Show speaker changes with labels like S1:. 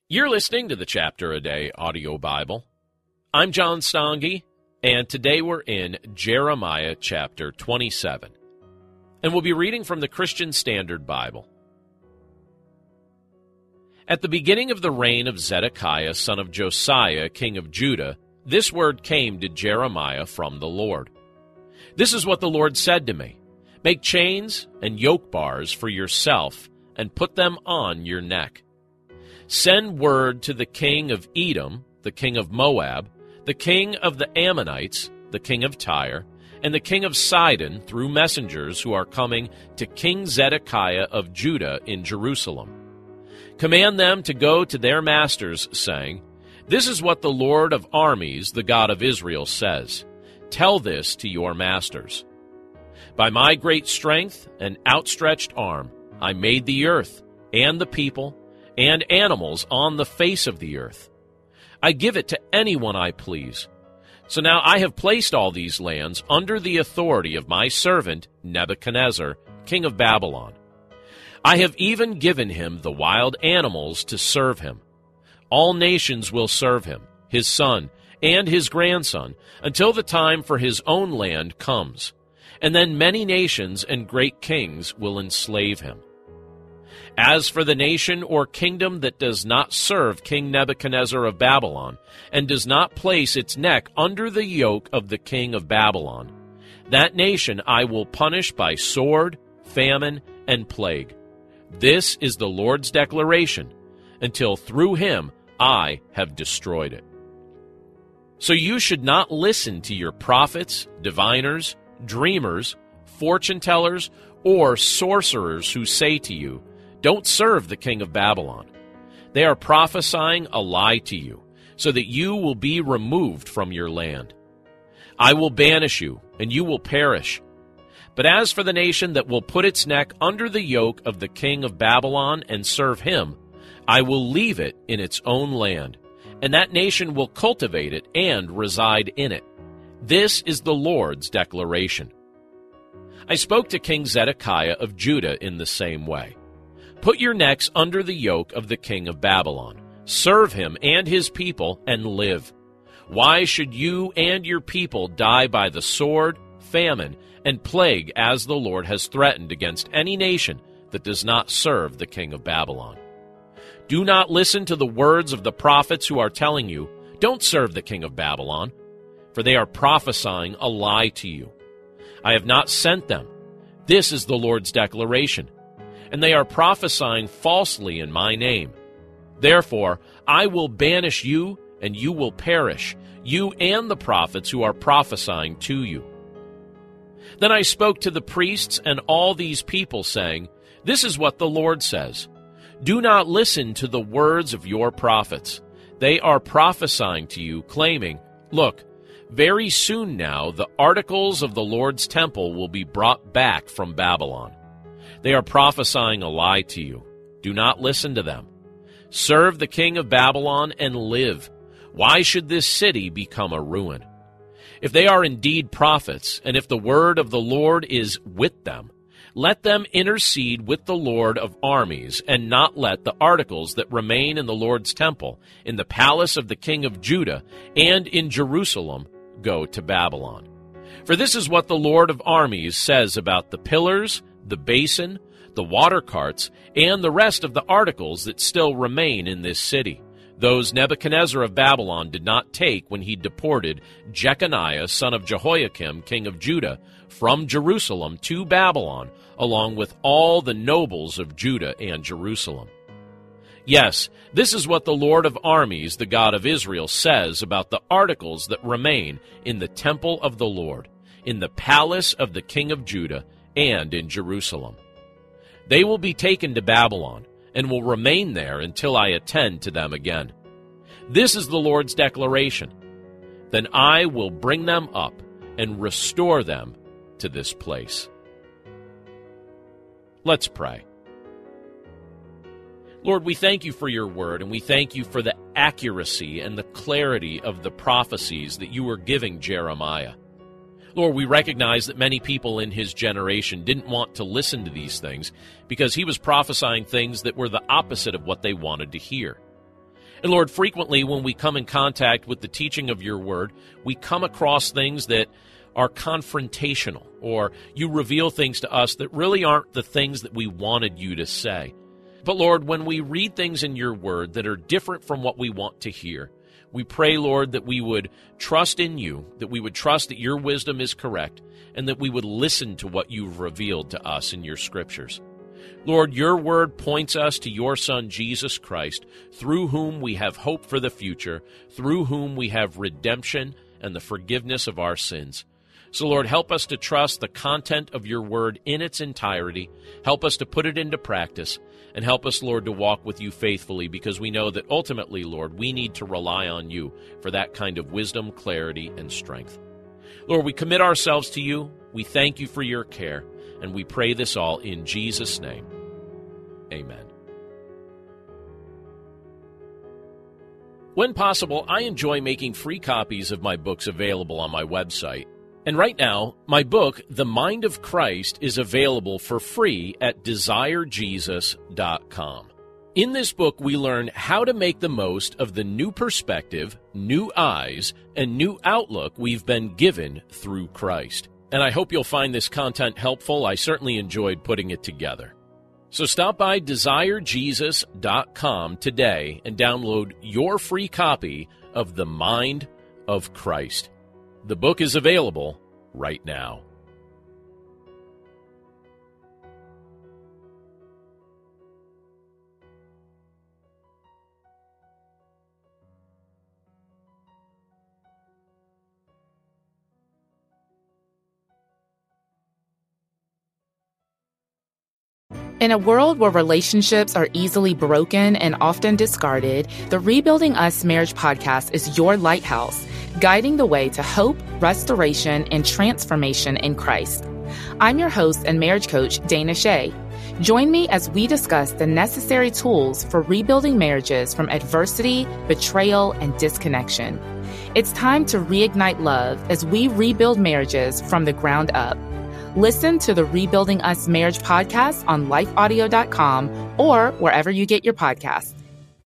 S1: You're listening to the Chapter a Day audio Bible. I'm John Stange, and today we're in Jeremiah chapter 27. And we'll be reading from the Christian Standard Bible. At the beginning of the reign of Zedekiah, son of Josiah, king of Judah, this word came to Jeremiah from the Lord. This is what the Lord said to me: Make chains and yoke bars for yourself, and put them on your neck. Send word to the king of Edom, the king of Moab, the king of the Ammonites, the king of Tyre, and the king of Sidon through messengers who are coming to King Zedekiah of Judah in Jerusalem. Command them to go to their masters, saying, This is what the Lord of armies, the God of Israel, says. Tell this to your masters. By my great strength and outstretched arm, I made the earth and the people and animals on the face of the earth. I give it to anyone I please. So now I have placed all these lands under the authority of my servant Nebuchadnezzar, king of Babylon. I have even given him the wild animals to serve him. All nations will serve him, his son and his grandson, until the time for his own land comes. And then many nations and great kings will enslave him. As for the nation or kingdom that does not serve King Nebuchadnezzar of Babylon, and does not place its neck under the yoke of the king of Babylon, that nation I will punish by sword, famine, and plague. This is the Lord's declaration, until through him I have destroyed it. So you should not listen to your prophets, diviners, dreamers, fortune-tellers, or sorcerers who say to you, Don't serve the king of Babylon. They are prophesying a lie to you, so that you will be removed from your land. I will banish you, and you will perish. But as for the nation that will put its neck under the yoke of the king of Babylon and serve him, I will leave it in its own land, and that nation will cultivate it and reside in it. This is the Lord's declaration. I spoke to King Zedekiah of Judah in the same way. Put your necks under the yoke of the king of Babylon. Serve him and his people and live. Why should you and your people die by the sword, famine, and plague as the Lord has threatened against any nation that does not serve the king of Babylon? Do not listen to the words of the prophets who are telling you, Don't serve the king of Babylon, for they are prophesying a lie to you. I have not sent them. This is the Lord's declaration. And they are prophesying falsely in my name. Therefore, I will banish you, and you will perish, you and the prophets who are prophesying to you. Then I spoke to the priests and all these people, saying, This is what the Lord says. Do not listen to the words of your prophets. They are prophesying to you, claiming, Look, very soon now the articles of the Lord's temple will be brought back from Babylon. They are prophesying a lie to you. Do not listen to them. Serve the king of Babylon and live. Why should this city become a ruin? If they are indeed prophets, and if the word of the Lord is with them, let them intercede with the Lord of armies, and not let the articles that remain in the Lord's temple, in the palace of the king of Judah, and in Jerusalem, go to Babylon. For this is what the Lord of armies says about the pillars, the basin, the water carts, and the rest of the articles that still remain in this city. Those Nebuchadnezzar of Babylon did not take when he deported Jeconiah, son of Jehoiakim, king of Judah, from Jerusalem to Babylon, along with all the nobles of Judah and Jerusalem. Yes, this is what the Lord of armies, the God of Israel, says about the articles that remain in the temple of the Lord, in the palace of the king of Judah, and in Jerusalem. They will be taken to Babylon, and will remain there until I attend to them again. This is the Lord's declaration. Then I will bring them up and restore them to this place. Let's pray. Lord, we thank you for your word, and we thank you for the accuracy and the clarity of the prophecies that you were giving Jeremiah. Lord, we recognize that many people in his generation didn't want to listen to these things because he was prophesying things that were the opposite of what they wanted to hear. And Lord, frequently when we come in contact with the teaching of your word, we come across things that are confrontational, or you reveal things to us that really aren't the things that we wanted you to say. But Lord, when we read things in your word that are different from what we want to hear, we pray, Lord, that we would trust in you, that we would trust that your wisdom is correct, and that we would listen to what you've revealed to us in your scriptures. Lord, your word points us to your Son, Jesus Christ, through whom we have hope for the future, through whom we have redemption and the forgiveness of our sins. So, Lord, help us to trust the content of your word in its entirety. Help us to put it into practice. And help us, Lord, to walk with you faithfully, because we know that ultimately, Lord, we need to rely on you for that kind of wisdom, clarity, and strength. Lord, we commit ourselves to you. We thank you for your care. And we pray this all in Jesus' name. Amen. When possible, I enjoy making free copies of my books available on my website. And right now, my book, The Mind of Christ, is available for free at desirejesus.com. In this book, we learn how to make the most of the new perspective, new eyes, and new outlook we've been given through Christ. And I hope you'll find this content helpful. I certainly enjoyed putting it together. So stop by desirejesus.com today and download your free copy of The Mind of Christ. The book is available right now.
S2: In a world where relationships are easily broken and often discarded, the Rebuilding Us Marriage podcast is your lighthouse, guiding the way to hope, restoration, and transformation in Christ. I'm your host and marriage coach, Dana Shea. Join me as we discuss the necessary tools for rebuilding marriages from adversity, betrayal, and disconnection. It's time to reignite love as we rebuild marriages from the ground up. Listen to the Rebuilding Us Marriage podcast on lifeaudio.com or wherever you get your podcasts.